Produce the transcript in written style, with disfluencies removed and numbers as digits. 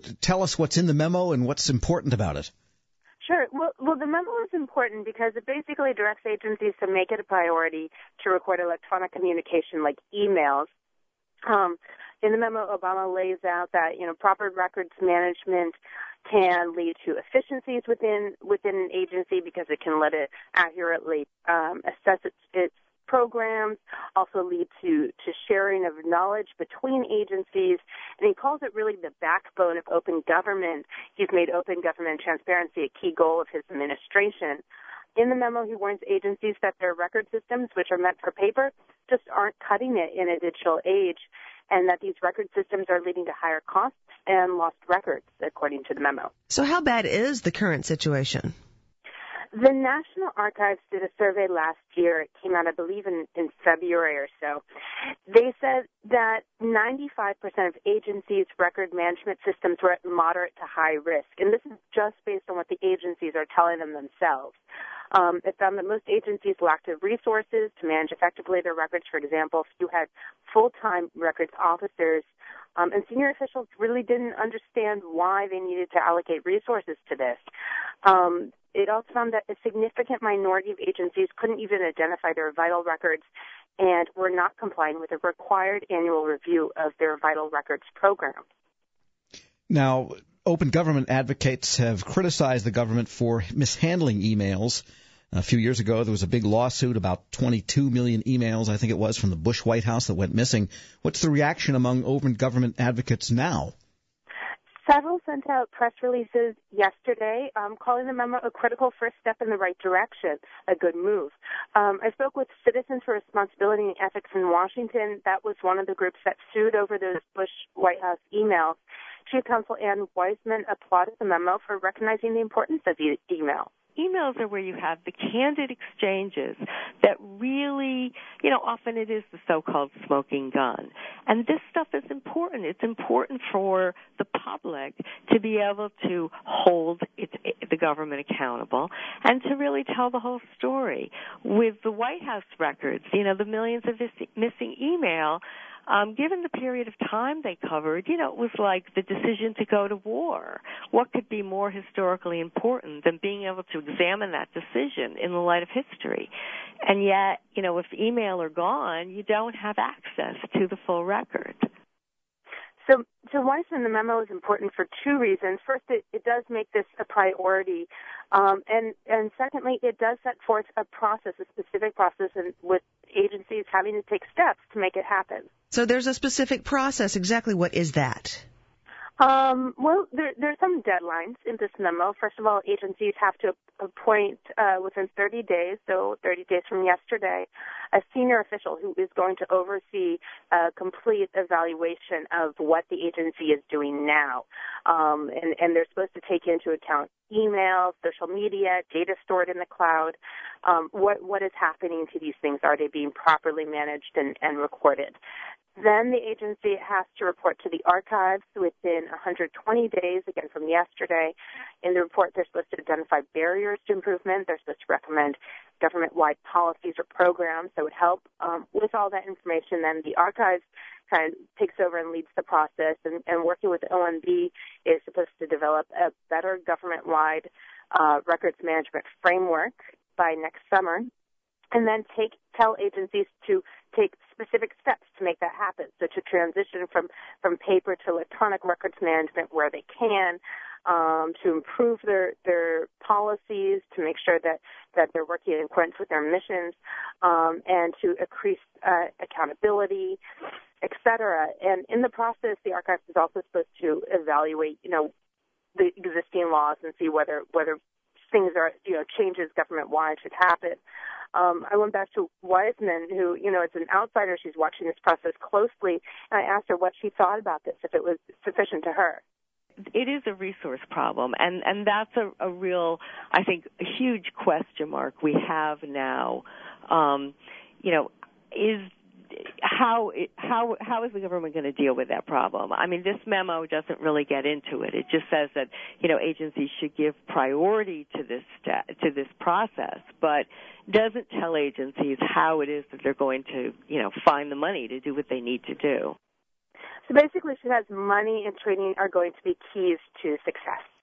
tell us what's in the memo and what's important about it? Sure. Well, the memo is important because it basically directs agencies to make it a priority to record electronic communication like emails. In the memo, Obama lays out that, proper records management can lead to efficiencies within an agency because it can let it accurately assess its programs, also lead to sharing of knowledge between agencies, and he calls it really the backbone of open government. He's made open government transparency a key goal of his administration. In the memo, he warns agencies that their record systems, which are meant for paper, just aren't cutting it in a digital age, and that these record systems are leading to higher costs and lost records, according to the memo. So how bad is the current situation? The National Archives did a survey last year. It came out, I believe, in February or so. They said that 95% of agencies' record management systems were at moderate to high risk, and this is just based on what the agencies are telling them themselves. It found that most agencies lacked the resources to manage effectively their records. For example, few had full-time records officers, and senior officials really didn't understand why they needed to allocate resources to this. It also found that a significant minority of agencies couldn't even identify their vital records and were not complying with a required annual review of their vital records program. Now, open government advocates have criticized the government for mishandling emails. A few years ago, there was a big lawsuit about 22 million emails, I think it was, from the Bush White House that went missing. What's the reaction among open government advocates now? Several sent out press releases yesterday calling the memo a critical first step in the right direction, a good move. I spoke with Citizens for Responsibility and Ethics in Washington. That was one of the groups that sued over those Bush White House emails. Chief Counsel Ann Weisman applauded the memo for recognizing the importance of email. Emails are where you have the candid exchanges that really, often it is the so-called smoking gun. And this stuff is important. It's important for the public to be able to hold the government accountable and to really tell the whole story. With the White House records, the millions of missing email, given the period of time they covered, it was like the decision to go to war. What could be more historically important than being able to examine that decision in the light of history? And yet, if email are gone, you don't have access to the full record. So Weisman, the memo is important for two reasons. First, it does make this a priority. And secondly, it does set forth a specific process, and with agencies having to take steps to make it happen. So there's a specific process. Exactly what is that? Well, there's some deadlines in this memo. First of all, agencies have to appoint within 30 days, so 30 days from yesterday, a senior official who is going to oversee a complete evaluation of what the agency is doing now. And they're supposed to take into account email, social media, data stored in the cloud. What is happening to these things? Are they being properly managed and recorded? Then the agency has to report to the archives within 120 days, again from yesterday. In the report, they're supposed to identify barriers to improvement. They're supposed to recommend government-wide policies or programs that would help. With all that information, then the archives kind of takes over and leads the process. And working with OMB is supposed to develop a better government-wide records management framework by next summer. And then tell agencies to take specific steps to make that happen. So to transition from paper to electronic records management where they can, to improve their policies, to make sure that they're working in accordance with their missions, and to increase accountability, et cetera. And in the process, the archives is also supposed to evaluate, the existing laws and see whether things are, changes government-wide should happen. I went back to Weisman, who, as an outsider, she's watching this process closely, and I asked her what she thought about this, if it was sufficient to her. It is a resource problem, and that's a real, I think, a huge question mark we have now. How is the government going to deal with that problem? I mean, this memo doesn't really get into it. It just says that agencies should give priority to this process, but doesn't tell agencies how it is that they're going to find the money to do what they need to do. So basically, she says money and training are going to be keys to success.